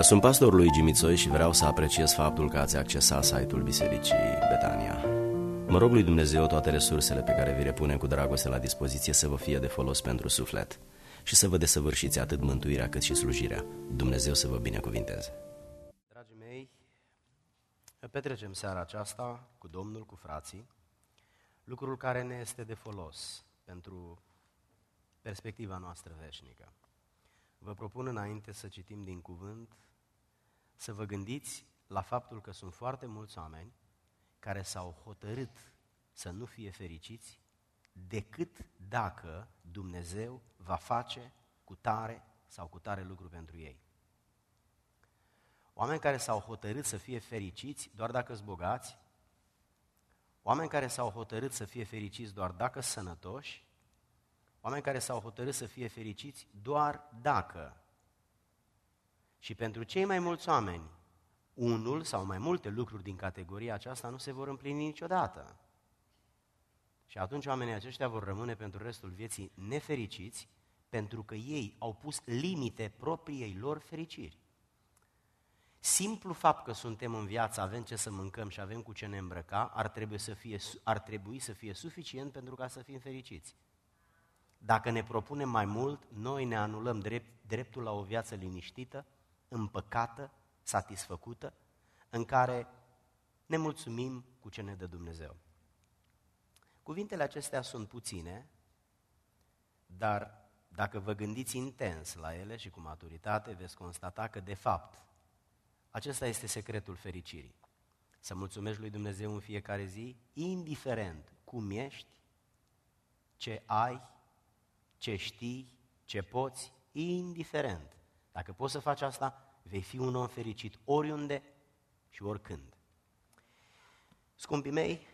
Sunt pastorul lui Gimițoi și vreau să apreciez faptul că ați accesat site-ul Bisericii Betania. Mă rog lui Dumnezeu toate resursele pe care vi le punem cu dragoste la dispoziție să vă fie de folos pentru suflet și să vă desăvârșiți atât mântuirea cât și slujirea. Dumnezeu să vă binecuvinteze. Dragii mei, petrecem seara aceasta cu Domnul, cu frații, lucrul care ne este de folos pentru perspectiva noastră veșnică. Vă propun înainte să citim din cuvânt, să vă gândiți la faptul că sunt foarte mulți oameni care s-au hotărât să nu fie fericiți decât dacă Dumnezeu va face cu tare sau cu tare lucru pentru ei. Oameni care s-au hotărât să fie fericiți doar dacă sunt bogați, oameni care s-au hotărât să fie fericiți doar dacă sunt sănătoși, oameni care s-au hotărât să fie fericiți doar dacă. Și pentru cei mai mulți oameni, unul sau mai multe lucruri din categoria aceasta nu se vor împlini niciodată. Și atunci oamenii aceștia vor rămâne pentru restul vieții nefericiți, pentru că ei au pus limite propriei lor fericiri. Simplu fapt că suntem în viață, avem ce să mâncăm și avem cu ce ne îmbrăca, ar trebui să fie suficient pentru ca să fim fericiți. Dacă ne propunem mai mult, noi ne anulăm dreptul la o viață liniștită, împăcată, satisfăcută, în care ne mulțumim cu ce ne dă Dumnezeu. Cuvintele acestea sunt puține, dar dacă vă gândiți intens la ele și cu maturitate, veți constata că, de fapt, acesta este secretul fericirii. Să mulțumești lui Dumnezeu în fiecare zi, indiferent cum ești, ce ai, ce știi, ce poți, indiferent. Dacă poți să faci asta, vei fi un om fericit oriunde și oricând. Scumpii mei,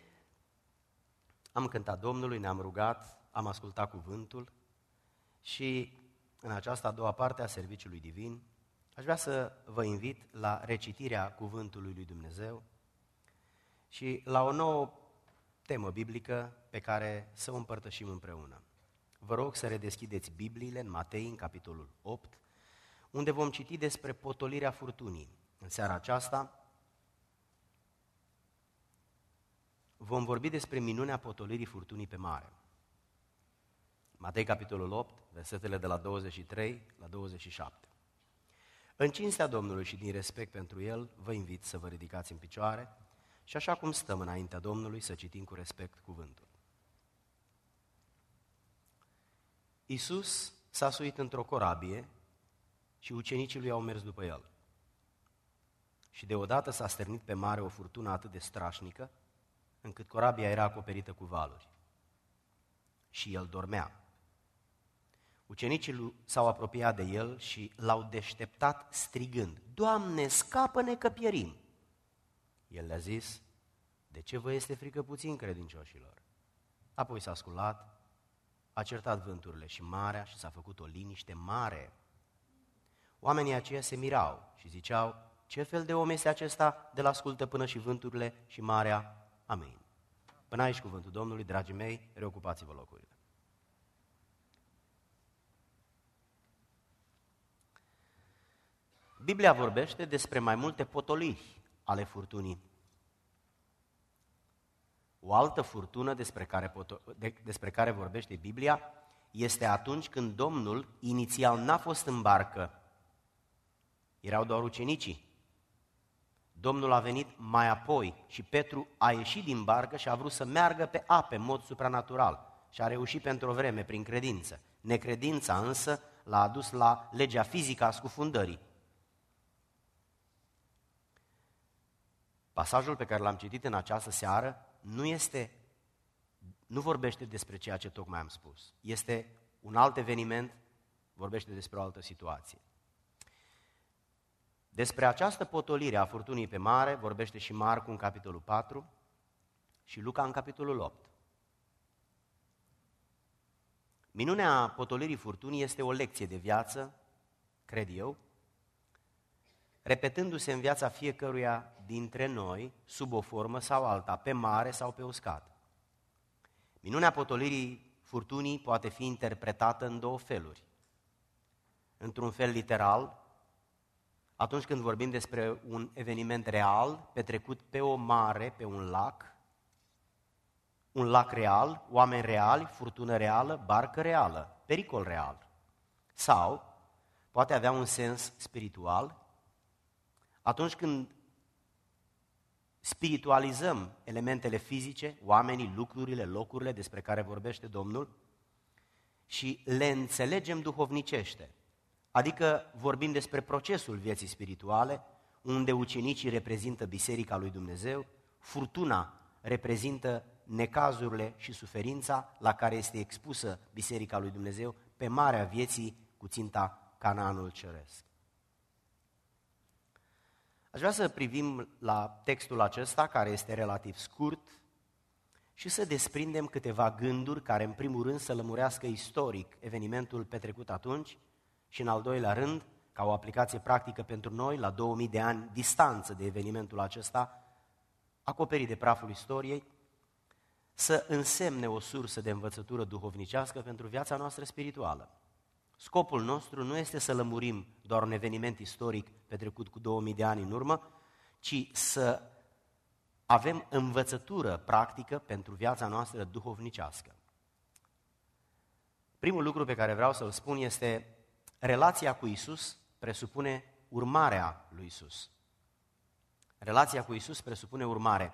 am cântat Domnului, ne-am rugat, am ascultat cuvântul și în această a doua parte a serviciului divin aș vrea să vă invit la recitirea cuvântului lui Dumnezeu și la o nouă temă biblică pe care să o împărtășim împreună. Vă rog să redeschideți Bibliile în Matei, în capitolul 8, unde vom citi despre potolirea furtunii. În seara aceasta vom vorbi despre minunea potolirii furtunii pe mare. Matei, capitolul 8, versetele de la 23 la 27. În cinstea Domnului și din respect pentru El, vă invit să vă ridicați în picioare și așa cum stăm înaintea Domnului să citim cu respect cuvântul. Iisus s-a suit într-o corabie și ucenicii lui au mers după el. Și deodată s-a stârnit pe mare o furtună atât de strașnică, încât corabia era acoperită cu valuri. Și el dormea. Ucenicii s-au apropiat de el și l-au deșteptat strigând: Doamne, scapă-ne că pierim! El le-a zis: de ce vă este frică puțin, credincioșilor? Apoi s-a sculat, a certat vânturile și marea și s-a făcut o liniște mare. Oamenii aceia se mirau și ziceau: ce fel de om este acesta de-l ascultă până și vânturile și marea? Amin. Până aici cuvântul Domnului, dragii mei, reocupați-vă locurile. Biblia vorbește despre mai multe potoliri ale furtunii. O altă furtună despre care vorbește Biblia este atunci când Domnul inițial n-a fost în barcă. Erau doar ucenicii. Domnul a venit mai apoi și Petru a ieșit din barcă și a vrut să meargă pe ape în mod supranatural și a reușit pentru o vreme prin credință. Necredința însă l-a adus la legea fizică a scufundării. Pasajul pe care l-am citit în această seară nu vorbește despre ceea ce tocmai am spus. Este un alt eveniment, vorbește despre o altă situație. Despre această potolire a furtunii pe mare vorbește și Marcu în capitolul 4 și Luca în capitolul 8. Minunea potolirii furtunii este o lecție de viață, cred eu, repetându-se în viața fiecăruia dintre noi, sub o formă sau alta, pe mare sau pe uscat. Minunea potolirii furtunii poate fi interpretată în două feluri. Într-un fel literal, atunci când vorbim despre un eveniment real, petrecut pe o mare, pe un lac real, oameni reali, furtună reală, barcă reală, pericol real. Sau poate avea un sens spiritual atunci când spiritualizăm elementele fizice, oamenii, lucrurile, locurile despre care vorbește Domnul și le înțelegem duhovnicește. Adică vorbim despre procesul vieții spirituale, unde ucenicii reprezintă Biserica lui Dumnezeu, furtuna reprezintă necazurile și suferința la care este expusă Biserica lui Dumnezeu pe marea vieții cu ținta Canaanul Ceresc. Aș vrea să privim la textul acesta, care este relativ scurt, și să desprindem câteva gânduri care, în primul rând, să lămurească istoric evenimentul petrecut atunci și, în al doilea rând, ca o aplicație practică pentru noi, la 2000 de ani distanță de evenimentul acesta, acoperit de praful istoriei, să însemne o sursă de învățătură duhovnicească pentru viața noastră spirituală. Scopul nostru nu este să lămurim doar un eveniment istoric petrecut cu 2000 de ani în urmă, ci să avem învățătură practică pentru viața noastră duhovnicească. Primul lucru pe care vreau să-l spun este: relația cu Isus presupune urmarea lui Isus. Relația cu Isus presupune urmare.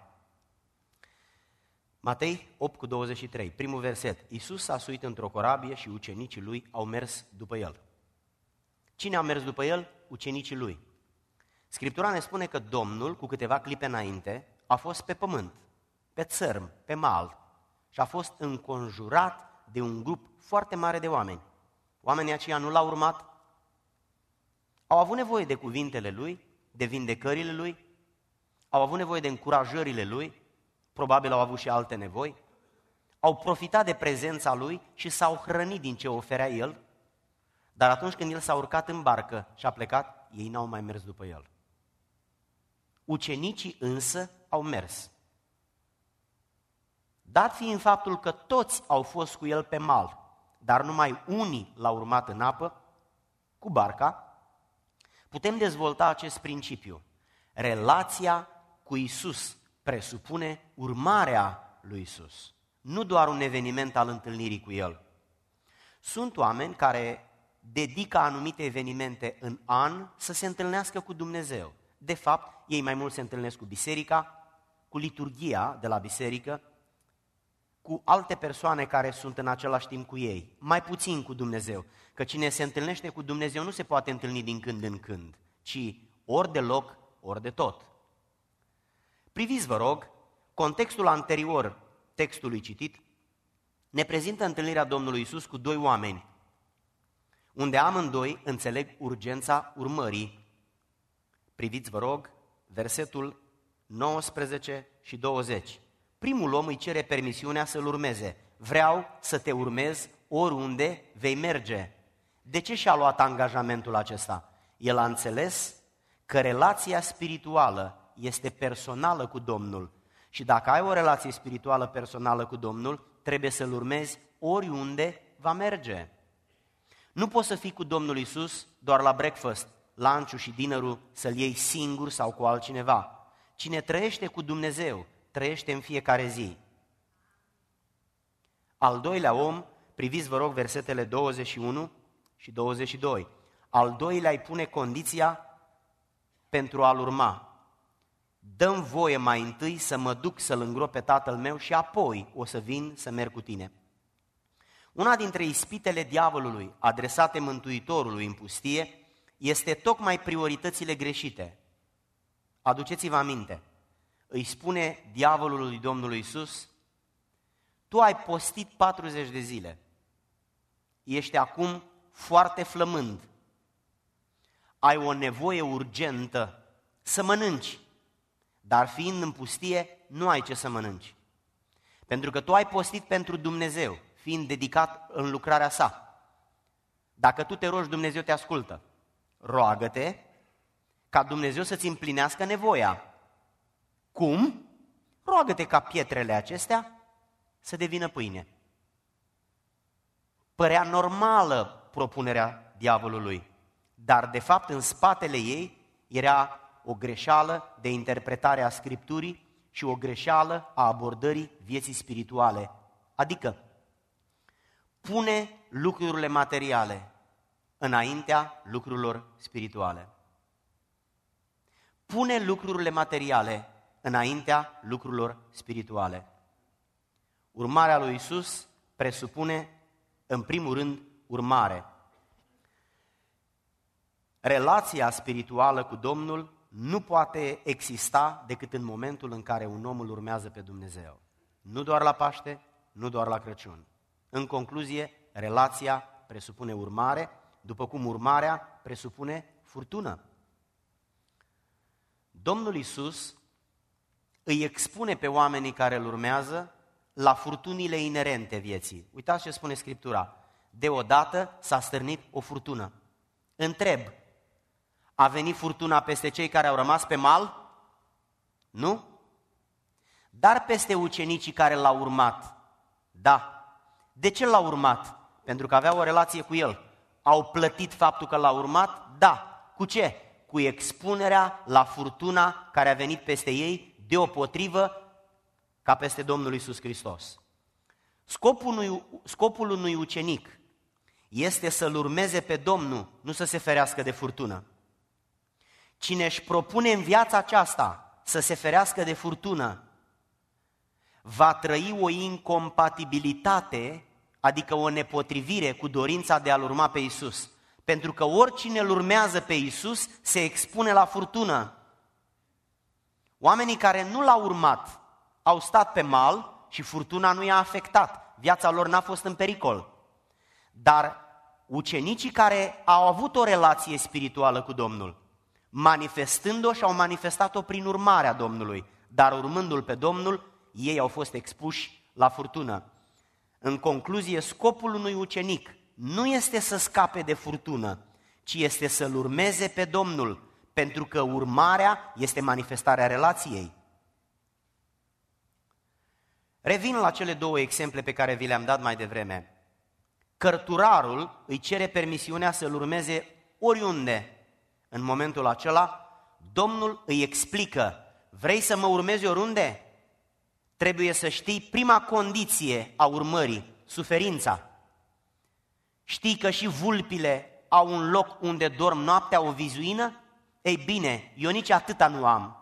Matei 8:23, primul verset. Isus s-a suit într-o corabie și ucenicii lui au mers după el. Cine a mers după el? Ucenicii lui. Scriptura ne spune că Domnul, cu câteva clipe înainte, a fost pe pământ, pe țărm, pe mal și a fost înconjurat de un grup foarte mare de oameni. Oamenii aceia nu l-au urmat, au avut nevoie de cuvintele lui, de vindecările lui, au avut nevoie de încurajările lui, probabil au avut și alte nevoi, au profitat de prezența lui și s-au hrănit din ce oferea el, dar atunci când el s-a urcat în barcă și a plecat, ei n-au mai mers după el. Ucenicii însă au mers. Dat fiind faptul că toți au fost cu el pe mal, dar numai unii l-au urmat în apă, cu barca, putem dezvolta acest principiu. Relația cu Isus presupune urmarea lui Isus, nu doar un eveniment al întâlnirii cu El. Sunt oameni care dedică anumite evenimente în an să se întâlnească cu Dumnezeu. De fapt, ei mai mult se întâlnesc cu biserica, cu liturghia de la biserică, cu alte persoane care sunt în același timp cu ei, mai puțin cu Dumnezeu. Că cine se întâlnește cu Dumnezeu nu se poate întâlni din când în când, ci ori de loc, ori de tot. Priviți, vă rog, contextul anterior textului citit ne prezintă întâlnirea Domnului Iisus cu doi oameni, unde amândoi înțeleg urgența urmării. Priviți, vă rog, versetul 19 și 20. Primul om îi cere permisiunea să-l urmeze. Vreau să te urmez oriunde vei merge. De ce și-a luat angajamentul acesta? El a înțeles că relația spirituală este personală cu Domnul și dacă ai o relație spirituală personală cu Domnul, trebuie să-L urmezi oriunde va merge. Nu poți să fii cu Domnul Iisus doar la breakfast, lunch-ul și dinnerul, să-L iei singur sau cu altcineva. Cine trăiește cu Dumnezeu, trăiește în fiecare zi. Al doilea om, priviți vă rog versetele 21 și 22. Al doilea îi pune condiția pentru a-L urma. Dă-mi voie mai întâi să mă duc să-L îngrop pe tatăl meu și apoi o să vin să merg cu tine. Una dintre ispitele diavolului adresate Mântuitorului în pustie este tocmai prioritățile greșite. Aduceți-vă aminte, îi spune diavolul lui Domnului Iisus: tu ai postit 40 de zile, ești acum foarte flămând, ai o nevoie urgentă să mănânci, dar fiind în pustie, nu ai ce să mănânci. Pentru că tu ai postit pentru Dumnezeu, fiind dedicat în lucrarea sa. Dacă tu te rogi, Dumnezeu te ascultă. Roagă-te ca Dumnezeu să-ți împlinească nevoia. Cum? Roagă-te ca pietrele acestea să devină pâine. Părea normală propunerea diavolului, dar de fapt în spatele ei era o greșeală de interpretare a Scripturii și o greșeală a abordării vieții spirituale. Adică, pune lucrurile materiale înaintea lucrurilor spirituale. Pune lucrurile materiale înaintea lucrurilor spirituale. Urmarea lui Iisus presupune, în primul rând, urmare. Relația spirituală cu Domnul nu poate exista decât în momentul în care un om îl urmează pe Dumnezeu. Nu doar la Paște, nu doar la Crăciun. În concluzie, relația presupune urmare, după cum urmarea presupune furtună. Domnul Iisus îi expune pe oamenii care îl urmează la furtunile inerente vieții. Uitați ce spune Scriptura. Deodată s-a stârnit o furtună. Întreb, a venit furtuna peste cei care au rămas pe mal? Nu? Dar peste ucenicii care l-au urmat? Da. De ce l-au urmat? Pentru că aveau o relație cu el. Au plătit faptul că l-au urmat? Da. Cu ce? Cu expunerea la furtuna care a venit peste ei, deopotrivă ca peste Domnul Iisus Hristos. Scopul unui ucenic este să-L urmeze pe Domnul, nu să se ferească de furtună. Cine își propune în viața aceasta să se ferească de furtună, va trăi o incompatibilitate, adică o nepotrivire cu dorința de a-L urma pe Iisus. Pentru că oricine îl urmează pe Iisus se expune la furtună. Oamenii care nu l-au urmat au stat pe mal și furtuna nu i-a afectat. Viața lor n-a fost în pericol. Dar ucenicii care au avut o relație spirituală cu Domnul, manifestând-o și au manifestat-o prin urmarea Domnului, dar urmându-L pe Domnul, ei au fost expuși la furtună. În concluzie, scopul unui ucenic nu este să scape de furtună, ci este să-L urmeze pe Domnul, pentru că urmarea este manifestarea relației. Revin la cele două exemple pe care vi le-am dat mai devreme. Cărturarul îi cere permisiunea să-L urmeze oriunde. În momentul acela, Domnul îi explică, vrei să mă urmezi oriunde? Trebuie să știi prima condiție a urmării, suferința. Știi că și vulpile au un loc unde dorm noaptea, o vizuină? Ei bine, eu nici atâta nu am.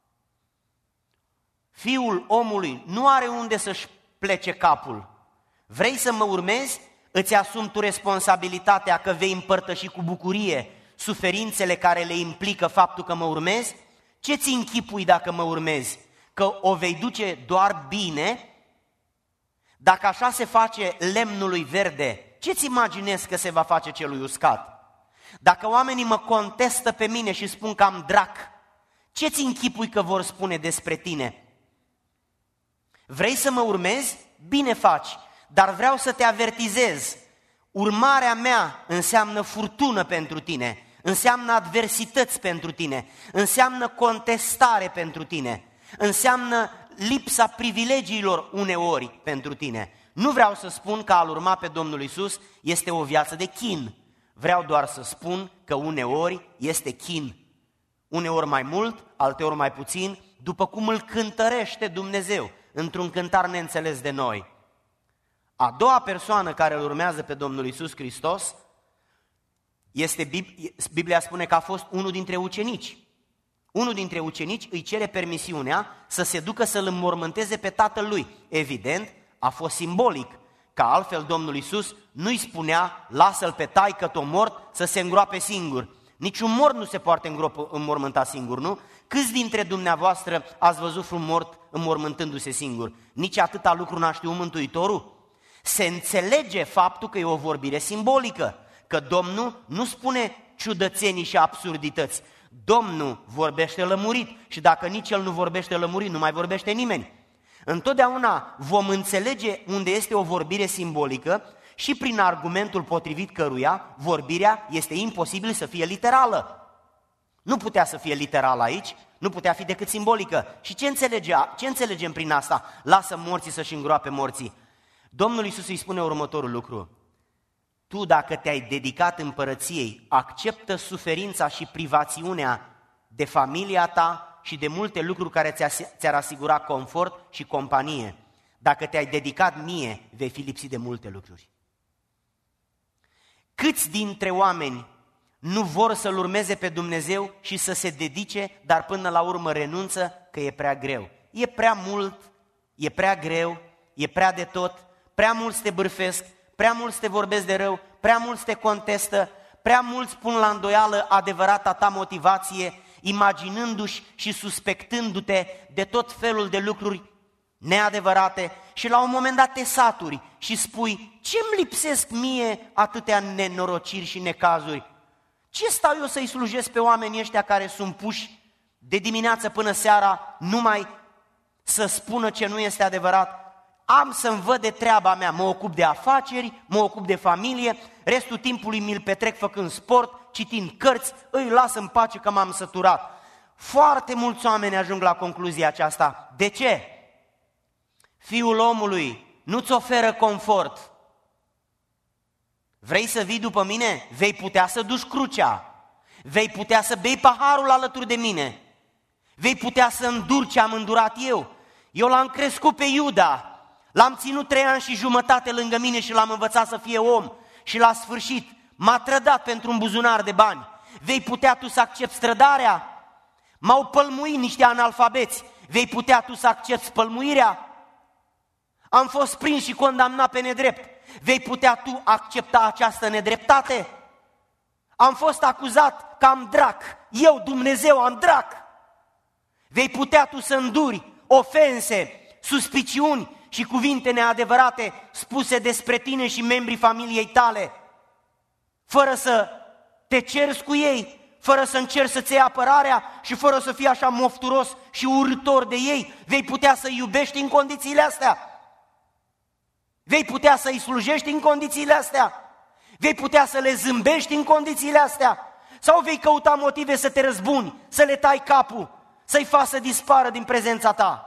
Fiul omului nu are unde să-și plece capul. Vrei să mă urmezi? Îți asumi tu responsabilitatea că vei împărtăși cu bucurie suferințele care le implică faptul că mă urmezi? Ce-ți închipui dacă mă urmezi? Că o vei duce doar bine? Dacă așa se face lemnului verde, ce-ți imaginezi că se va face celui uscat? Dacă oamenii mă contestă pe mine și spun că am drac, ce-ți închipui că vor spune despre tine? Vrei să mă urmezi? Bine faci, dar vreau să te avertizez. Urmarea mea înseamnă furtună pentru tine, înseamnă adversități pentru tine, înseamnă contestare pentru tine, înseamnă lipsa privilegiilor uneori pentru tine. Nu vreau să spun că a-L urma pe Domnul Iisus este o viață de chin. Vreau doar să spun că uneori este chin. Uneori mai mult, alteori mai puțin, după cum îl cântărește Dumnezeu, într-un cântar neînțeles de noi. A doua persoană care îl urmează pe Domnul Iisus Hristos, Biblia spune că a fost unul dintre ucenici. Unul dintre ucenici îi cere permisiunea să se ducă să-L înmormânteze pe tatăl lui. Evident, a fost simbolic, că altfel Domnul Iisus nu-i spunea, lasă-l pe taică-t-o mort să se îngroape singur. Niciun mort nu se poate înmormânta singur, nu? Câți dintre dumneavoastră ați văzut un mort înmormântându-se singur? Nici atâta lucru n-a știut Mântuitorul? Se înțelege faptul că e o vorbire simbolică, că Domnul nu spune ciudățenii și absurdități. Domnul vorbește lămurit și dacă nici El nu vorbește lămurit, nu mai vorbește nimeni. Întotdeauna vom înțelege unde este o vorbire simbolică și prin argumentul potrivit căruia vorbirea este imposibil să fie literală. Nu putea să fie literală aici, nu putea fi decât simbolică. Și ce înțelegem prin asta? Lasă morții să-și îngroape morții. Domnul Iisus îi spune următorul lucru. Tu, dacă te-ai dedicat împărăției, acceptă suferința și privațiunea de familia ta și de multe lucruri care ți-ar asigura confort și companie. Dacă te-ai dedicat mie, vei fi lipsit de multe lucruri. Câți dintre oameni nu vor să-L urmeze pe Dumnezeu și să se dedice, dar până la urmă renunță că e prea greu. E prea mult, e prea greu, e prea de tot, prea mulți te bârfesc, prea mulți te vorbesc de rău, prea mulți te contestă, prea mulți pun la îndoială adevărata ta motivație, imaginându-și și suspectându-te de tot felul de lucruri neadevărate și la un moment dat te saturi și spui: ce-mi lipsesc mie atâtea nenorociri și necazuri? Ce stau eu să-i slujesc pe oamenii ăștia care sunt puși de dimineață până seara numai să spună ce nu este adevărat? Am să-mi văd de treaba mea, mă ocup de afaceri, mă ocup de familie, restul timpului mi-l petrec făcând sport, citind cărți, îi las în pace că m-am săturat. Foarte mulți oameni ajung la concluzia aceasta. De ce? Fiul omului nu-ți oferă confort. Vrei să vii după mine? Vei putea să duci crucea. Vei putea să bei paharul alături de mine. Vei putea să înduri ce am îndurat eu. Eu l-am crescut pe Iuda. L-am ținut 3 ani și jumătate lângă mine și l-am învățat să fie om. Și la sfârșit m-a trădat pentru un buzunar de bani. Vei putea tu să accepti trădarea? M-au pălmuit niște analfabeți. Vei putea tu să accepti pălmuirea? Am fost prins și condamnat pe nedrept. Vei putea tu accepta această nedreptate? Am fost acuzat că am drac. Eu, Dumnezeu, am drac. Vei putea tu să înduri ofense, suspiciuni și cuvinte neadevărate spuse despre tine și membrii familiei tale, fără să te ceri cu ei, fără să încerci să-ți iei apărarea și fără să fii așa mofturos și urâtor de ei? Vei putea să-i iubești în condițiile astea? Vei putea să-i slujești în condițiile astea? Vei putea să le zâmbești în condițiile astea? Sau vei căuta motive să te răzbuni, să le tai capul, să-i faci să dispară din prezența ta?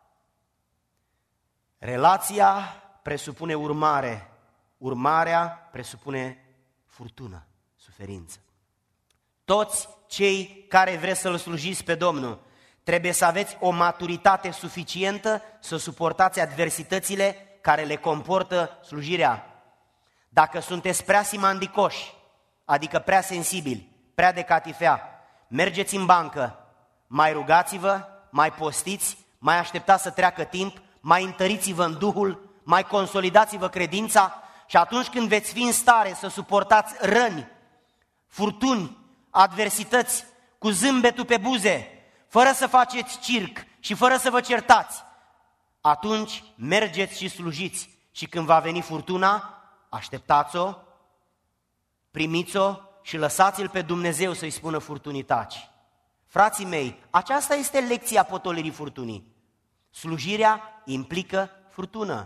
Relația presupune urmare, urmarea presupune furtună, suferință. Toți cei care vreți să-L slujiți pe Domnul trebuie să aveți o maturitate suficientă să suportați adversitățile care le comportă slujirea. Dacă sunteți prea simandicoși, adică prea sensibili, prea de catifea, mergeți în bancă, mai rugați-vă, mai postiți, mai așteptați să treacă timp, mai întăriți-vă în Duhul, mai consolidați-vă credința și atunci când veți fi în stare să suportați răni, furtuni, adversități, cu zâmbetul pe buze, fără să faceți circ și fără să vă certați, atunci mergeți și slujiți și când va veni furtuna, așteptați-o, primiți-o și lăsați-L pe Dumnezeu să-i spună furtunii taci. Frații mei, aceasta este lecția potolirii furtunii. Slujirea implică furtună.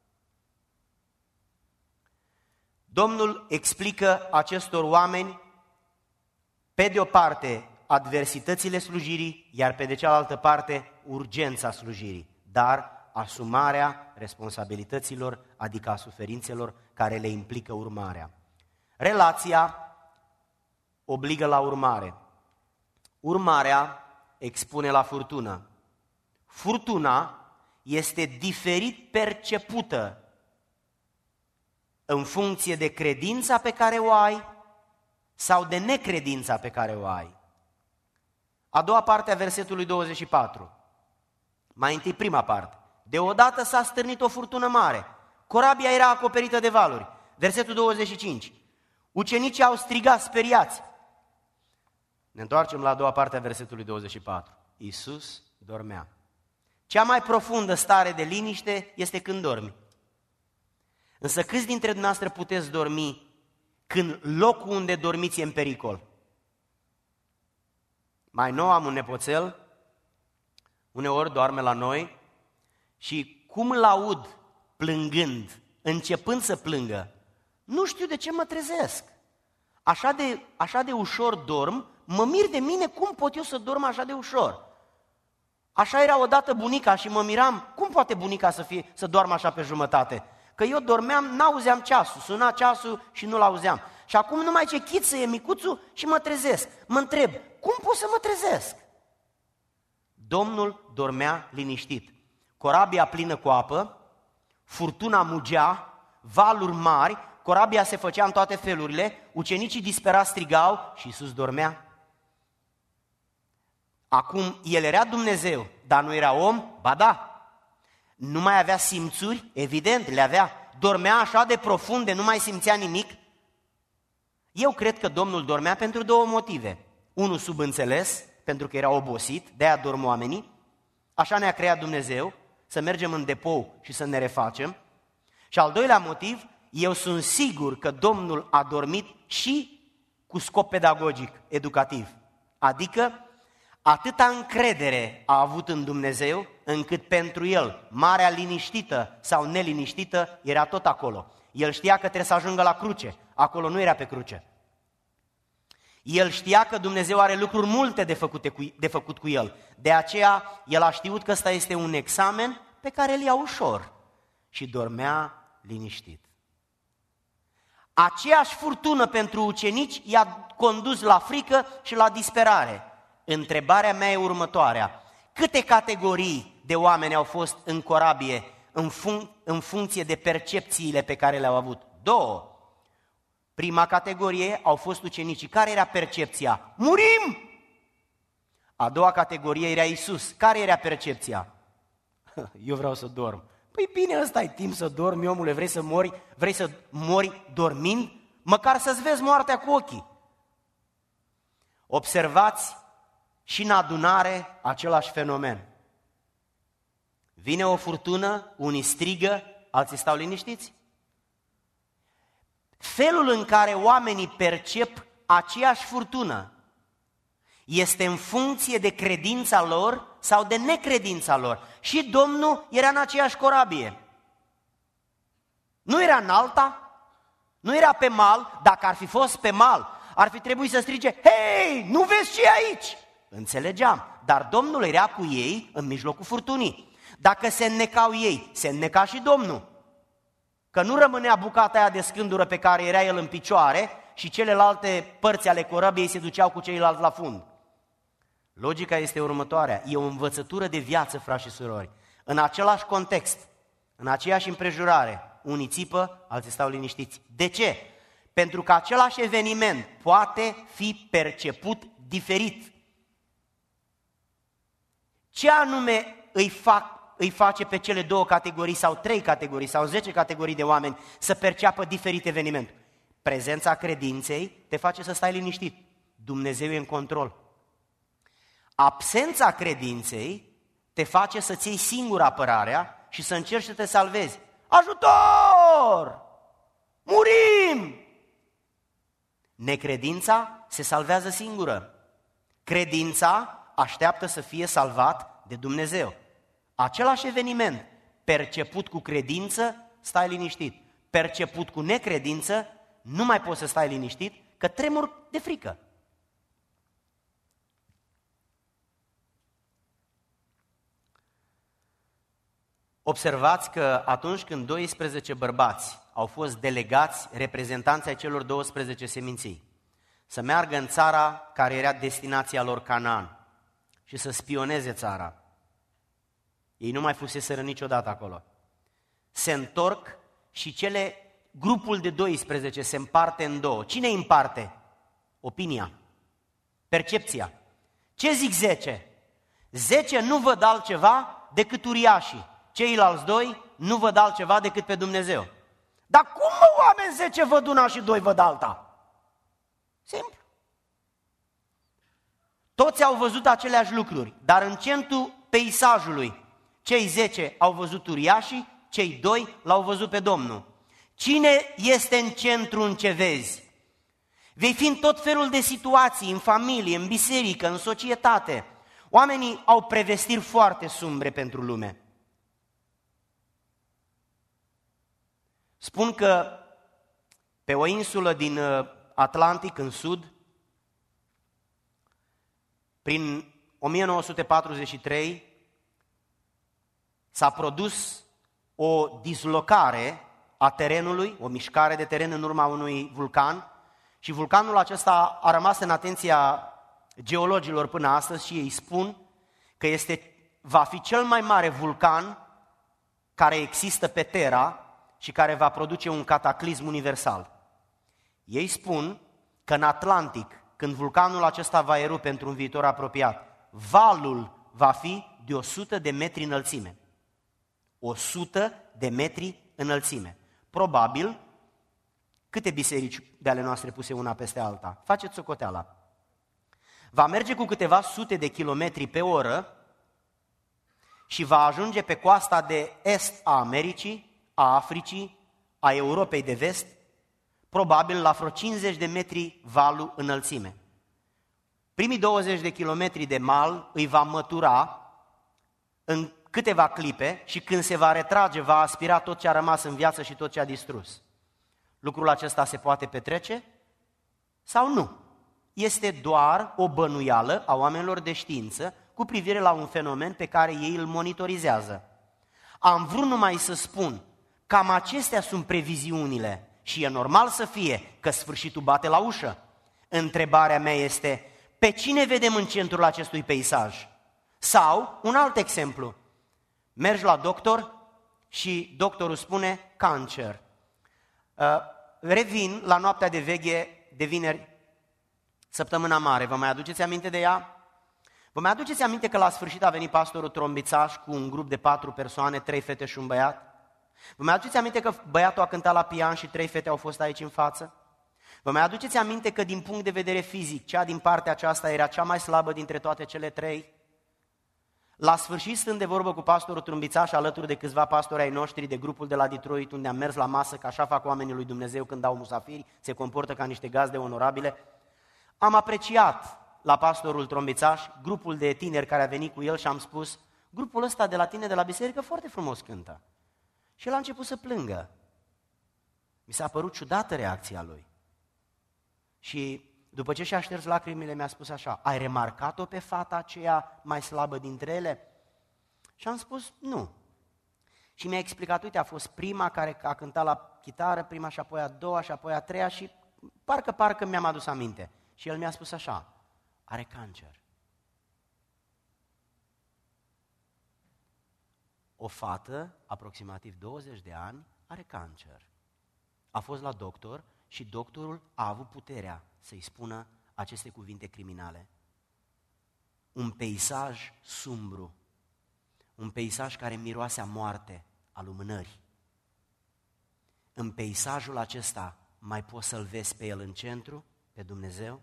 Domnul explică acestor oameni, pe de o parte, adversitățile slujirii, iar pe de cealaltă parte, urgența slujirii, dar asumarea responsabilităților, adică a suferințelor care le implică urmarea. Relația obligă la urmare. Urmarea expune la furtună. Furtuna este diferit percepută în funcție de credința pe care o ai sau de necredința pe care o ai. A doua parte a versetului 24. Mai întâi prima parte. Deodată s-a stârnit o furtună mare. Corabia era acoperită de valuri. Versetul 25. Ucenicii au strigat speriați. Ne întoarcem la a doua parte a versetului 24. Iisus dormea. Cea mai profundă stare de liniște este când dormi. Însă câți dintre dumneavoastră puteți dormi când locul unde dormiți e în pericol? Mai nou am un nepoțel, uneori doarme la noi și cum îl aud plângând, începând să plângă, nu știu de ce mă trezesc. Așa de ușor dorm, mă mir de mine cum pot eu să dorm așa de ușor. Așa era odată bunica și mă miram, cum poate bunica să doarmă așa pe jumătate? Că eu dormeam, n-auzeam ceasul, suna ceasul și nu-l auzeam. Și acum numai ce chiță e micuțul și mă trezesc. Mă întreb, cum pot să mă trezesc? Domnul dormea liniștit. Corabia plină cu apă, furtuna mugea, valuri mari, corabia se făcea în toate felurile, ucenicii disperați strigau și Iisus dormea. Acum, El era Dumnezeu, dar nu era om? Ba da. Nu mai avea simțuri? Evident, le avea. Dormea așa de profund de nu mai simțea nimic? Eu cred că Domnul dormea pentru două motive. Unul subînțeles, pentru că era obosit, de-aia dorm oamenii. Așa ne-a creat Dumnezeu, să mergem în depou și să ne refacem. Și al doilea motiv, eu sunt sigur că Domnul a dormit și cu scop pedagogic, educativ. Adică atâta încredere a avut în Dumnezeu, încât pentru el, marea liniștită sau neliniștită, era tot acolo. El știa că trebuie să ajungă la cruce, acolo nu era pe cruce. El știa că Dumnezeu are lucruri multe de făcut cu el. De aceea, el a știut că ăsta este un examen pe care îl ia ușor și dormea liniștit. Aceeași furtună pentru ucenici i-a condus la frică și la disperare. Întrebarea mea e următoarea. Câte categorii de oameni au fost în corabie în funcție de percepțiile pe care le-au avut? Două. Prima categorie au fost ucenicii. Care era percepția? Murim! A doua categorie era Iisus. Care era percepția? Eu vreau să dorm. Păi bine, ăsta e timp să dormi, omule, vrei să mori dormind? Măcar să-ți vezi moartea cu ochii. Observați și în adunare același fenomen. Vine o furtună, unii strigă, alții stau liniștiți. Felul în care oamenii percep aceeași furtună este în funcție de credința lor sau de necredința lor. Și Domnul era în aceeași corabie. Nu era în alta, nu era pe mal. Dacă ar fi fost pe mal, ar fi trebuit să strige: hei, nu vezi ce e aici? Înțelegeam, dar Domnul era cu ei în mijlocul furtunii. Dacă se înnecau ei, se înneca și Domnul. Că nu rămânea bucata aia de scândură pe care era el în picioare și celelalte părți ale corabiei se duceau cu ceilalți la fund. Logica este următoarea, e o învățătură de viață, frați și surori. În același context, în aceeași împrejurare, unii țipă, alții stau liniștiți. De ce? Pentru că același eveniment poate fi perceput diferit. Ce anume îi face pe cele două categorii sau 3 categorii sau 10 categorii de oameni să perceapă diferit evenimentul? Prezența credinței te face să stai liniștit. Dumnezeu e în control. Absența credinței te face să-ți iei singur apărarea și să încerci să te salvezi. Ajutor! Murim! Necredința se salvează singură. Credința așteaptă să fie salvat de Dumnezeu. Același eveniment, perceput cu credință, stai liniștit. Perceput cu necredință, nu mai poți să stai liniștit, că tremuri de frică. Observați că atunci când 12 bărbați au fost delegați, reprezentanți ai celor 12 seminții, să meargă în țara care era destinația lor, Canaan, și să spioneze țara. Ei nu mai fuseseră niciodată acolo. Se întorc și grupul de 12 se împarte în două. Cine îi împarte? Opinia, percepția. Ce zic 10? 10 nu văd altceva decât uriașii. Ceilalți 2 nu văd altceva decât pe Dumnezeu. Dar cum, mă, oameni, 10 văd una și 2 văd alta? Simplu. Toți au văzut aceleași lucruri, dar în centrul peisajului, cei 10 au văzut uriașii, cei 2 l-au văzut pe Domnul. Cine este în centru în ce vezi? Vei fi în tot felul de situații, în familie, în biserică, în societate. Oamenii au prevestiri foarte sumbre pentru lume. Spun că pe o insulă din Atlantic, în sud, prin 1943, s-a produs o dislocare a terenului, o mișcare de teren în urma unui vulcan și vulcanul acesta a rămas în atenția geologilor până astăzi și ei spun că va fi cel mai mare vulcan care există pe Terra și care va produce un cataclism universal. Ei spun că în Atlantic, când vulcanul acesta va erupe într-un viitor apropiat, valul va fi de 100 de metri înălțime. 100 de metri înălțime. Probabil, câte biserici de ale noastre puse una peste alta? Faceți socoteala. Va merge cu câteva sute de kilometri pe oră și va ajunge pe coasta de est a Americii, a Africii, a Europei de vest, probabil la vreo 50 de metri valul înălțime. Primii 20 de kilometri de mal îi va mătura în câteva clipe și când se va retrage, va aspira tot ce a rămas în viață și tot ce a distrus. Lucrul acesta se poate petrece sau nu? Este doar o bănuială a oamenilor de știință cu privire la un fenomen pe care ei îl monitorizează. Am vrut numai să spun, cam acestea sunt previziunile și e normal să fie că sfârșitul bate la ușă. Întrebarea mea este, pe cine vedem în centrul acestui peisaj? Sau, un alt exemplu, mergi la doctor și doctorul spune cancer. Revin la noaptea de veche de vineri, săptămâna mare, vă mai aduceți aminte de ea? Vă mai aduceți aminte că la sfârșit a venit pastorul Trombițaș cu un grup de 4 persoane, 3 fete și un băiat? Vă mai aduceți aminte că băiatul a cântat la pian și 3 fete au fost aici în față? Vă mai aduceți aminte că din punct de vedere fizic, cea din partea aceasta era cea mai slabă dintre toate cele 3? La sfârșit, stând de vorbă cu pastorul Trâmbițaș, alături de câțiva pastori ai noștri de grupul de la Detroit, unde am mers la masă, că așa fac oamenii lui Dumnezeu când au musafiri, se comportă ca niște gazde onorabile, am apreciat la pastorul Trâmbițaș grupul de tineri care a venit cu el și am spus, grupul ăsta de la tine de la biserică foarte frumos cântă. Și el a început să plângă. Mi s-a părut ciudată reacția lui. Și după ce și-a șters lacrimile, mi-a spus așa, ai remarcat-o pe fata aceea mai slabă dintre ele? Și am spus, nu. Și mi-a explicat, uite, a fost prima care a cântat la chitară, prima și apoi a doua și apoi a treia și parcă mi-am adus aminte. Și el mi-a spus așa, are cancer. O fată, aproximativ 20 de ani, are cancer. A fost la doctor și doctorul a avut puterea să-i spună aceste cuvinte criminale. Un peisaj sumbru, un peisaj care miroase a moarte, a lumânării. În peisajul acesta mai poți să-L vezi pe El în centru, pe Dumnezeu?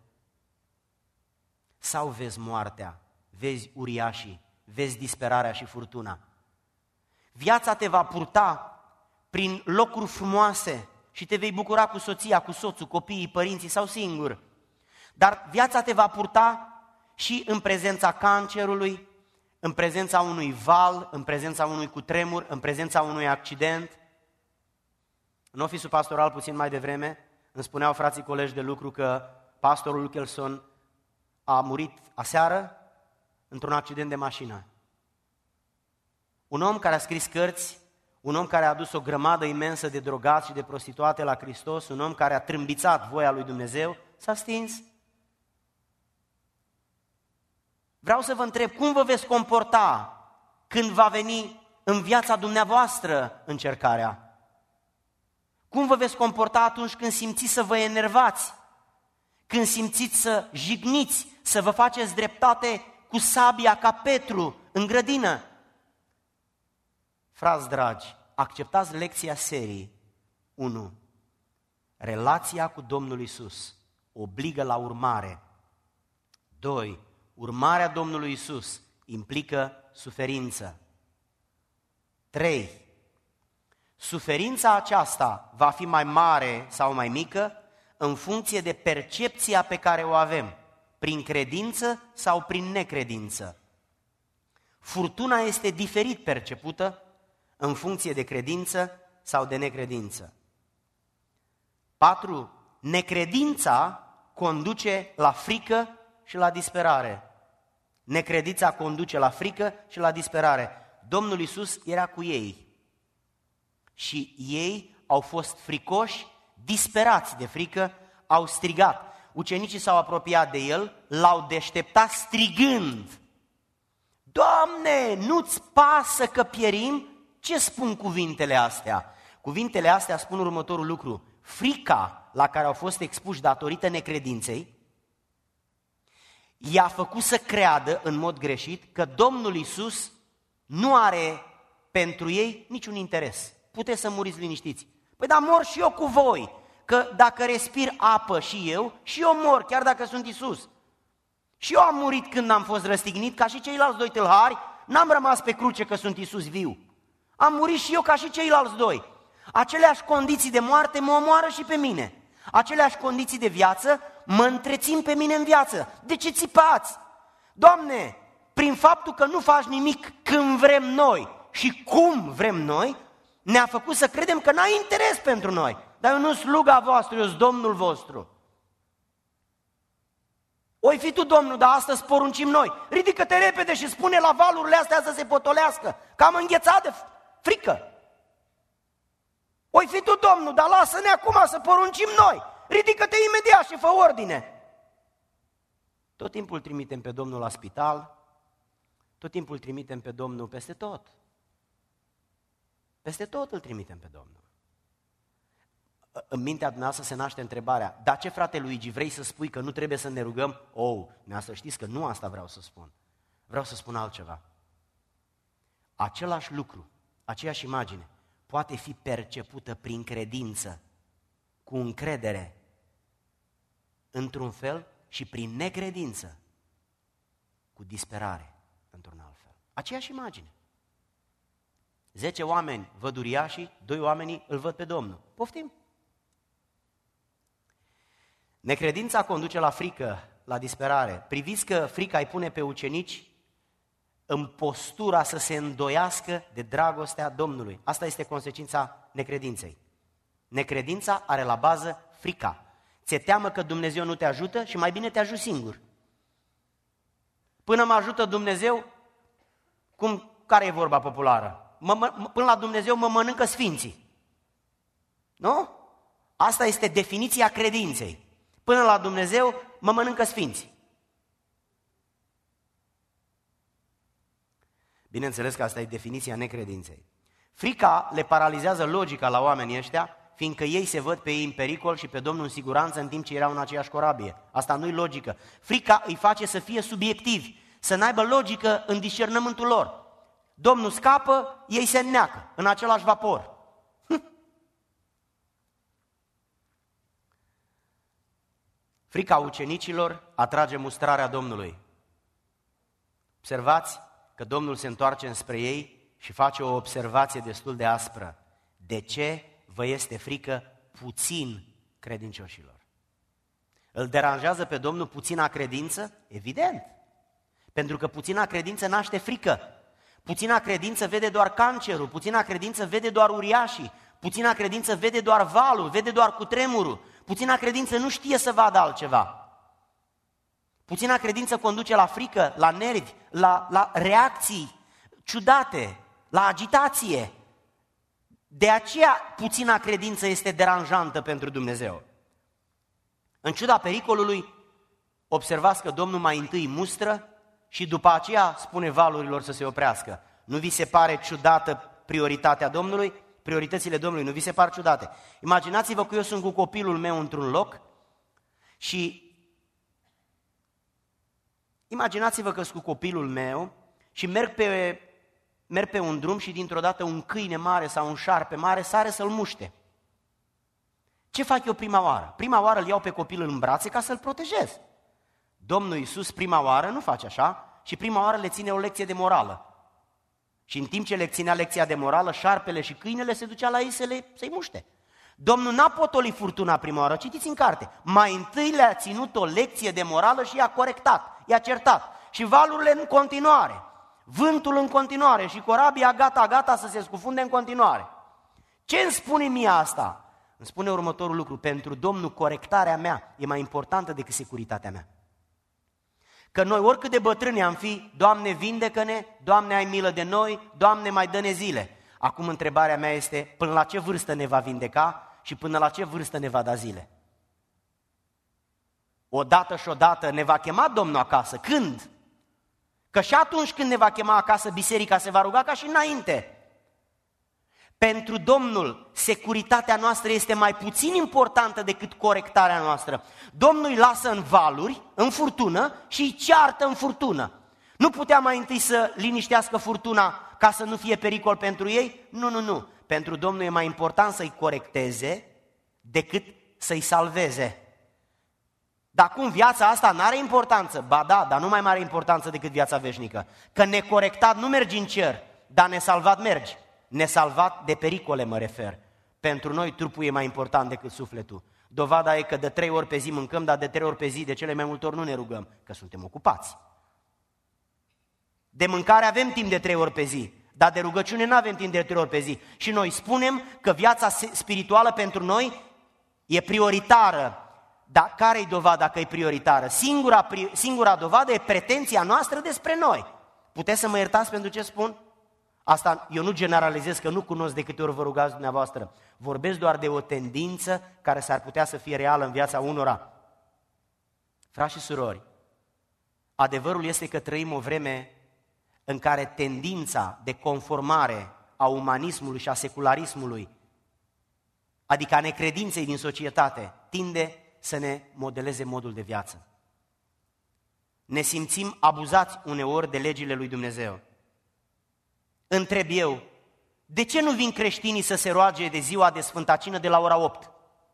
Sau vezi moartea, vezi uriașii, vezi disperarea și furtuna? Viața te va purta prin locuri frumoase și te vei bucura cu soția, cu soțul, copiii, părinții sau singur. Dar viața te va purta și în prezența cancerului, în prezența unui val, în prezența unui cutremur, în prezența unui accident. În oficiul pastoral, puțin mai devreme, îmi spuneau frații colegi de lucru că pastorul Luchelson a murit aseară într-un accident de mașină. Un om care a scris cărți, un om care a adus o grămadă imensă de drogați și de prostituate la Hristos, un om care a trâmbițat voia lui Dumnezeu, s-a stins. Vreau să vă întreb, cum vă veți comporta când va veni în viața dumneavoastră încercarea? Cum vă veți comporta atunci când simțiți să vă enervați? Când simțiți să jigniți, să vă faceți dreptate cu sabia ca Petru în grădină? Frați dragi, acceptați lecția serii 1. Relația cu Domnul Iisus obligă la urmare. 2. Urmarea Domnului Iisus implică suferință. 3. Suferința aceasta va fi mai mare sau mai mică în funcție de percepția pe care o avem, prin credință sau prin necredință. Furtuna este diferit percepută în funcție de credință sau de necredință. 4. Necredința conduce la frică și la disperare. Necredința conduce la frică și la disperare. Domnul Iisus era cu ei și ei au fost fricoși, disperați de frică, au strigat. ucenicii s-au apropiat de el, l-au deșteptat strigând: Doamne, nu-ți pasă că pierim? Ce spun cuvintele astea? Cuvintele astea spun următorul lucru: frica la care au fost expuși datorită necredinței i-a făcut să creadă în mod greșit că Domnul Iisus nu are pentru ei niciun interes. Puteți să muriți liniștiți. Păi dar mor și eu cu voi, că dacă respir apă și eu mor, chiar dacă sunt Iisus. Și eu am murit când am fost răstignit, ca și ceilalți doi tâlhari, n-am rămas pe cruce că sunt Iisus viu. Am murit și eu ca și ceilalți doi. Aceleași condiții de moarte mă omoară și pe mine. Aceleași condiții de viață mă întrețin pe mine în viață. De ce țipați? Doamne, prin faptul că nu faci nimic când vrem noi și cum vrem noi, ne-a făcut să credem că n-ai interes pentru noi. Dar eu nu sunt sluga voastră, eu sunt Domnul vostru. Oi fi tu, Domnul, dar astăzi poruncim noi: ridică-te repede și spune la valurile astea să se potolească, că am înghețat de frică. Oi fi tu, Domnul, dar lasă-ne acum să poruncim noi: ridică-te imediat și fă ordine. Tot timpul trimitem pe Domnul la spital, tot timpul trimitem pe Domnul peste tot. Peste tot îl trimitem pe Domnul. În mintea dumneavoastră se naște întrebarea: dar ce, frate Luigi, vrei să spui că nu trebuie să ne rugăm? Să știți că nu asta vreau să spun. Vreau să spun altceva. Același lucru, aceeași imagine, poate fi percepută prin credință, cu încredere, într-un fel, și prin necredință, cu disperare, într-un alt fel. Aceeași imagine. 10 oameni văd uriașii, 2 oameni îl văd pe Domnul. Poftim? Necredința conduce la frică, la disperare. Priviți că frica îi pune pe ucenici în postura să se îndoiască de dragostea Domnului. Asta este consecința necredinței. Necredința are la bază frica. Ți-e teamă că Dumnezeu nu te ajută și mai bine te ajut singur. Până mă ajută Dumnezeu, care e vorba populară? Până la Dumnezeu mă mănâncă sfinții. Nu? Asta este definiția credinței. Până la Dumnezeu mă mănâncă sfinții. Bineînțeles că asta e definiția necredinței. Frica le paralizează logica la oamenii ăștia, fiindcă ei se văd pe ei în pericol și pe Domnul în siguranță în timp ce erau în aceeași corabie. Asta nu-i logică. Frica îi face să fie subiectivi, să n-aibă logică în discernământul lor. Domnul scapă, ei se înneacă în același vapor. Frica ucenicilor atrage mustrarea Domnului. Observați că Domnul se întoarce înspre ei și face o observație destul de aspră. De ce vă este frică, puțin credincioșilor? Îl deranjează pe Domnul puțina credință? Evident. Pentru că puțina credință naște frică. Puțina credință vede doar cancerul, puțina credință vede doar uriașii, puțina credință vede doar valul, vede doar cutremurul, puțina credință nu știe să vadă altceva. Puțina credință conduce la frică, la nervi, la reacții ciudate, la agitație. De aceea puțina credință este deranjantă pentru Dumnezeu. În ciuda pericolului, observați că Domnul mai întâi mustră și după aceea spune valurilor să se oprească. Nu vi se pare ciudată prioritatea Domnului? Prioritățile Domnului nu vi se par ciudate? Imaginați-vă că eu sunt cu copilul meu într-un loc și imaginați-vă că sunt cu copilul meu și merg pe un drum și dintr-o dată un câine mare sau un șarpe mare sare să-l muște. Ce fac eu prima oară? Prima oară îl iau pe copil în brațe ca să-l protejez. Domnul Iisus prima oară nu face așa și prima oară le ține o lecție de morală. Și în timp ce le ținea lecția de morală, șarpele și câinele se ducea la ei să-i muște. Domnul n-a potolit furtuna prima oară, citiți în carte. Mai întâi le-a ținut o lecție de morală și i-a corectat, i-a certat. Și valurile în continuare, vântul în continuare și corabia gata să se scufunde în continuare. Ce îmi spune mie asta? Îmi spune următorul lucru: pentru Domnul corectarea mea e mai importantă decât securitatea mea. Că noi oricât de bătrâni am fi, Doamne vindecă-ne, Doamne ai milă de noi, Doamne mai dă-ne zile. Acum întrebarea mea este: până la ce vârstă ne va vindeca și până la ce vârstă ne va da zile? odată și odată ne va chema Domnul acasă. Când? Că și atunci când ne va chema acasă, biserica se va ruga ca și înainte. Pentru Domnul, securitatea noastră este mai puțin importantă decât corectarea noastră. Domnul îi lasă în valuri, în furtună și îi ceartă în furtună. Nu putea mai întâi să liniștească furtuna ca să nu fie pericol pentru ei? Nu. Pentru Domnul e mai important să-i corecteze decât să-i salveze. Dar cum viața asta n-are importanță? Ba da, dar nu mai mare importanță decât viața veșnică. Că necorectat nu mergi în cer, dar nesalvat mergi. Nesalvat de pericole mă refer. Pentru noi trupul e mai important decât sufletul. Dovada e că de 3 ori pe zi mâncăm, dar de 3 ori pe zi de cele mai multe ori nu ne rugăm, că suntem ocupați. De mâncare avem timp de 3 ori pe zi, dar de rugăciune nu avem timp de 3 ori pe zi. Și noi spunem că viața spirituală pentru noi e prioritară. Dar care-i dovada că e prioritară? Singura dovadă e pretenția noastră despre noi. Puteți să mă iertați pentru ce spun? Asta eu nu generalizez, că nu cunosc de câte ori vă rugați dumneavoastră. Vorbesc doar de o tendință care s-ar putea să fie reală în viața unora. Frați și surori, adevărul este că trăim o vreme în care tendința de conformare a umanismului și a secularismului, adică a necredinței din societate, tinde să ne modeleze modul de viață. Ne simțim abuzați uneori de legile lui Dumnezeu. Întreb eu, de ce nu vin creștinii să se roage de ziua de Sfânta Cină de la ora 8?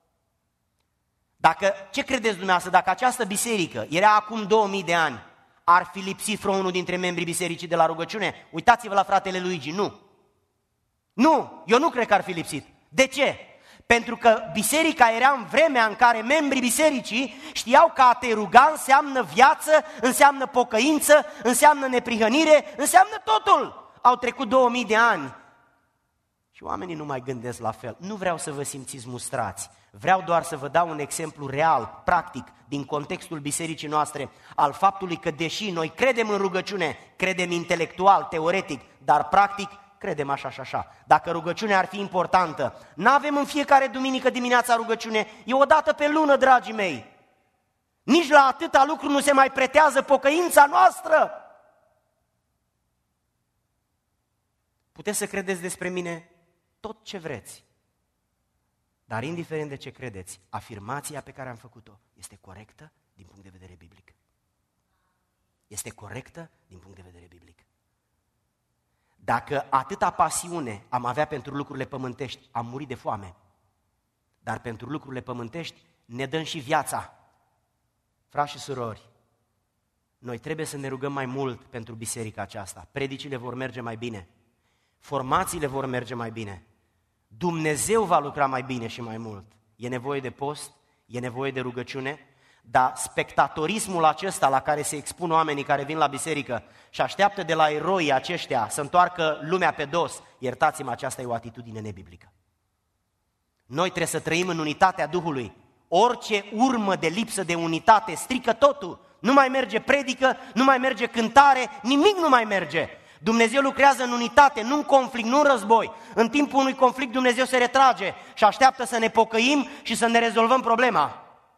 Ce credeți dumneavoastră, dacă această biserică era acum 2000 de ani, ar fi lipsit vreunul dintre membrii bisericii de la rugăciune? Uitați-vă la fratele Luigi, nu. Nu, eu nu cred că ar fi lipsit. De ce? Pentru că biserica era în vremea în care membrii bisericii știau că a te ruga înseamnă viață, înseamnă pocăință, înseamnă neprihănire, înseamnă totul. Au trecut 2000 de ani și oamenii nu mai gândesc la fel. Nu vreau să vă simțiți mustrați, vreau doar să vă dau un exemplu real, practic, din contextul bisericii noastre, al faptului că deși noi credem în rugăciune, credem intelectual, teoretic, dar practic credem așa și așa. Dacă rugăciunea ar fi importantă, n-avem în fiecare duminică dimineața rugăciune, e o dată pe lună, dragii mei. Nici la atâta lucru nu se mai pretează pocăința noastră. Puteți să credeți despre mine tot ce vreți, dar indiferent de ce credeți, afirmația pe care am făcut-o este corectă din punct de vedere biblic. Este corectă din punct de vedere biblic. Dacă atâta pasiune am avea pentru lucrurile pământești, am murit de foame, dar pentru lucrurile pământești ne dăm și viața. Frați și surori, noi trebuie să ne rugăm mai mult pentru biserica aceasta. Predicile vor merge mai bine, formațiile vor merge mai bine, Dumnezeu va lucra mai bine și mai mult. E nevoie de post, e nevoie de rugăciune, dar spectatorismul acesta la care se expun oamenii care vin la biserică și așteaptă de la eroii aceștia să întoarcă lumea pe dos, iertați-mă, aceasta e o atitudine nebiblică. Noi trebuie să trăim în unitatea Duhului. Orice urmă de lipsă de unitate strică totul. Nu mai merge predică, nu mai merge cântare, nimic nu mai merge. Dumnezeu lucrează în unitate, nu în conflict, nu în război. În timpul unui conflict Dumnezeu se retrage și așteaptă să ne pocăim și să ne rezolvăm problema.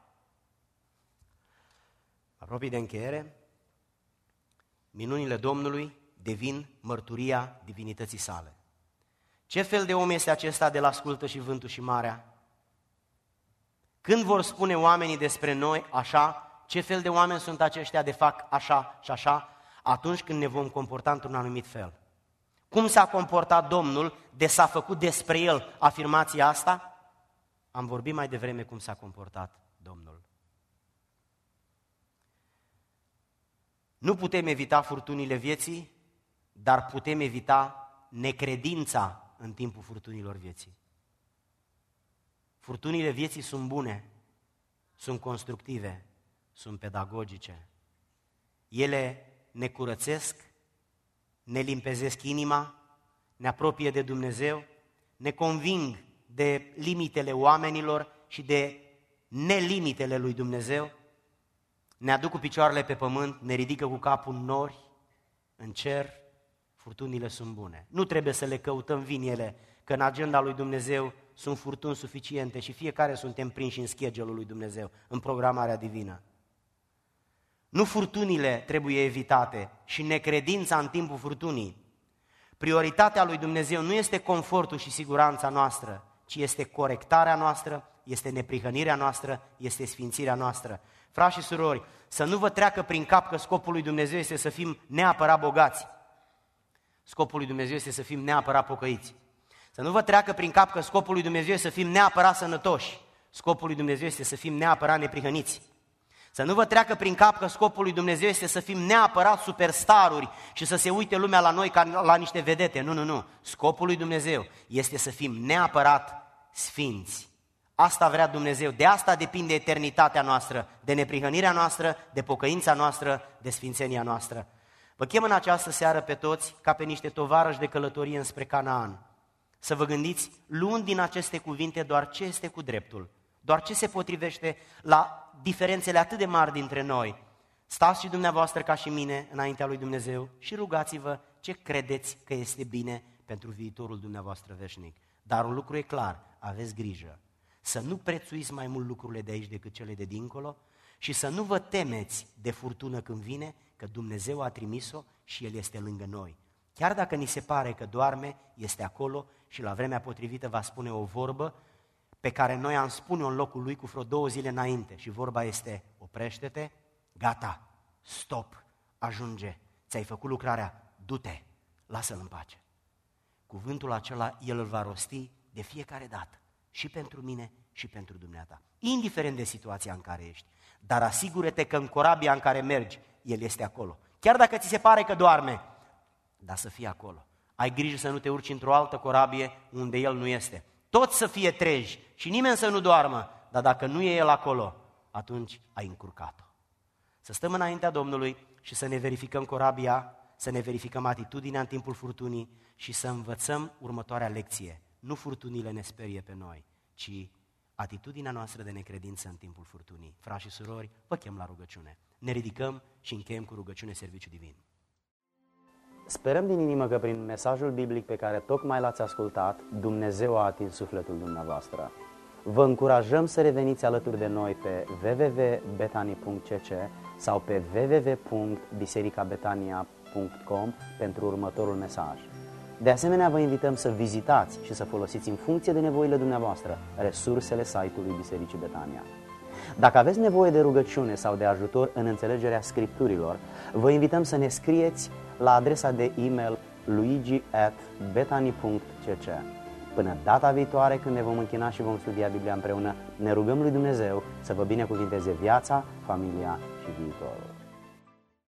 Apropii de încheiere, minunile Domnului devin mărturia divinității sale. Ce fel de om este acesta de la ascultă și vântul și marea? Când vor spune oamenii despre noi așa, ce fel de oameni sunt aceștia de fac așa și așa? Atunci când ne vom comporta într-un anumit fel. Cum s-a comportat Domnul de s-a făcut despre El afirmația asta? Am vorbit mai devreme cum s-a comportat Domnul. Nu putem evita furtunile vieții, dar putem evita necredința în timpul furtunilor vieții. Furtunile vieții sunt bune, sunt constructive, sunt pedagogice. Ele ne curățesc, ne limpezesc inima, ne apropie de Dumnezeu, ne conving de limitele oamenilor și de nelimitele lui Dumnezeu, ne aduc cu picioarele pe pământ, ne ridică cu capul în nori, în cer. Furtunile sunt bune. Nu trebuie să le căutăm vinile, că în agenda lui Dumnezeu sunt furtuni suficiente și fiecare suntem prinși în schedule-ul lui Dumnezeu, în programarea divină. Nu furtunile trebuie evitate și necredința în timpul furtunii. Prioritatea lui Dumnezeu nu este confortul și siguranța noastră, ci este corectarea noastră, este neprihănirea noastră, este sfințirea noastră. Frați și surori, să nu vă treacă prin cap că scopul lui Dumnezeu este să fim neapărat bogați. Scopul lui Dumnezeu este să fim neapărat pocăiți. Să nu vă treacă prin cap că scopul lui Dumnezeu este să fim neapărat sănătoși. Scopul lui Dumnezeu este să fim neapărat neprihăniți. Să nu vă treacă prin cap că scopul lui Dumnezeu este să fim neapărat superstaruri și să se uite lumea la noi ca la niște vedete. Nu. Scopul lui Dumnezeu este să fim neapărat sfinți. Asta vrea Dumnezeu, de asta depinde eternitatea noastră, de neprihănirea noastră, de pocăința noastră, de sfințenia noastră. Vă chem în această seară pe toți ca pe niște tovarăși de călătorie înspre Canaan. Să vă gândiți, luând din aceste cuvinte doar ce este cu dreptul, doar ce se potrivește la diferențele atât de mari dintre noi. Stați și dumneavoastră ca și mine înaintea lui Dumnezeu și rugați-vă ce credeți că este bine pentru viitorul dumneavoastră veșnic. Dar un lucru e clar, aveți grijă. Să nu prețuiți mai mult lucrurile de aici decât cele de dincolo și să nu vă temeți de furtună când vine, că Dumnezeu a trimis-o și El este lângă noi. Chiar dacă ni se pare că doarme, este acolo și la vremea potrivită va spune o vorbă pe care noi am spune-o în locul Lui cu vreo 2 zile înainte. Și vorba este, oprește-te, gata, stop, ajunge, ți-ai făcut lucrarea, du-te, lasă-L în pace. Cuvântul acela El îl va rosti de fiecare dată, și pentru mine și pentru dumneata, indiferent de situația în care ești. Dar asigură-te că în corabia în care mergi, El este acolo. Chiar dacă ți se pare că doarme, dar să fie acolo. Ai grijă să nu te urci într-o altă corabie unde El nu este. Toți să fie treji și nimeni să nu doarmă, dar dacă nu e El acolo, atunci ai încurcat-o. Să stăm înaintea Domnului și să ne verificăm corabia, să ne verificăm atitudinea în timpul furtunii și să învățăm următoarea lecție. Nu furtunile ne sperie pe noi, ci atitudinea noastră de necredință în timpul furtunii. Frați și surori, vă chem la rugăciune. Ne ridicăm și încheiem cu rugăciune serviciu divin. Sperăm din inimă că prin mesajul biblic pe care tocmai l-ați ascultat, Dumnezeu a atins sufletul dumneavoastră. Vă încurajăm să reveniți alături de noi pe www.betani.cc sau pe www.bisericabetania.com pentru următorul mesaj. De asemenea, vă invităm să vizitați și să folosiți în funcție de nevoile dumneavoastră resursele site-ului Bisericii Betania. Dacă aveți nevoie de rugăciune sau de ajutor în înțelegerea Scripturilor, vă invităm să ne scrieți la adresa de e-mail luigi@betani.cc. Până data viitoare, când ne vom închina și vom studia Biblia împreună, ne rugăm lui Dumnezeu să vă binecuvinteze viața, familia și viitorul.